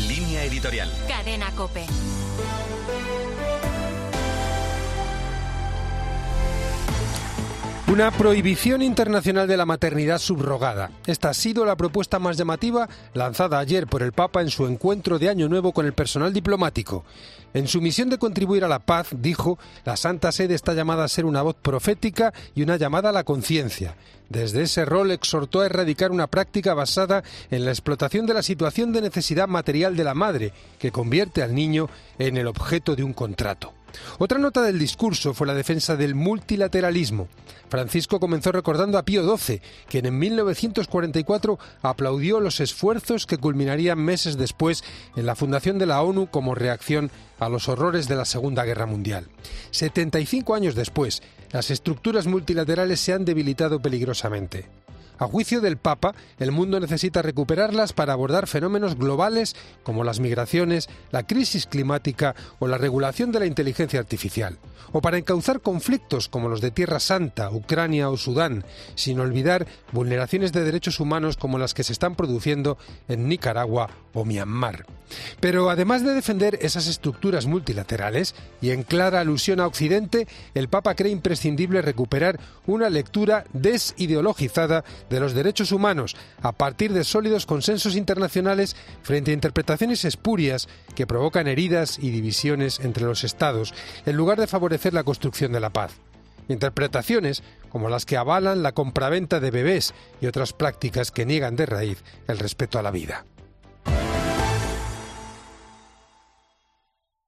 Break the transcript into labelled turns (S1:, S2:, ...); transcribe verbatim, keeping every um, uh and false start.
S1: Línea editorial.
S2: Cadena COPE.
S3: Una prohibición internacional de la maternidad subrogada. Esta ha sido la propuesta más llamativa lanzada ayer por el Papa en su encuentro de Año Nuevo con el personal diplomático. En su misión de contribuir a la paz, dijo, la Santa Sede está llamada a ser una voz profética y una llamada a la conciencia. Desde ese rol exhortó a erradicar una práctica basada en la explotación de la situación de necesidad material de la madre, que convierte al niño en el objeto de un contrato. Otra nota del discurso fue la defensa del multilateralismo. Francisco comenzó recordando a Pío doce, quien en mil novecientos cuarenta y cuatro aplaudió los esfuerzos que culminarían meses después en la fundación de la ONU como reacción a los horrores de la Segunda Guerra Mundial. setenta y cinco años después, las estructuras multilaterales se han debilitado peligrosamente. A juicio del Papa, el mundo necesita recuperarlas para abordar fenómenos globales como las migraciones, la crisis climática o la regulación de la inteligencia artificial, o para encauzar conflictos como los de Tierra Santa, Ucrania o Sudán, sin olvidar vulneraciones de derechos humanos como las que se están produciendo en Nicaragua o Myanmar. Pero además de defender esas estructuras multilaterales, y en clara alusión a Occidente, el Papa cree imprescindible recuperar una lectura desideologizada de los derechos humanos a partir de sólidos consensos internacionales frente a interpretaciones espurias que provocan heridas y divisiones entre los Estados, en lugar de favorecer la construcción de la paz. Interpretaciones como las que avalan la compraventa de bebés y otras prácticas que niegan de raíz el respeto a la vida.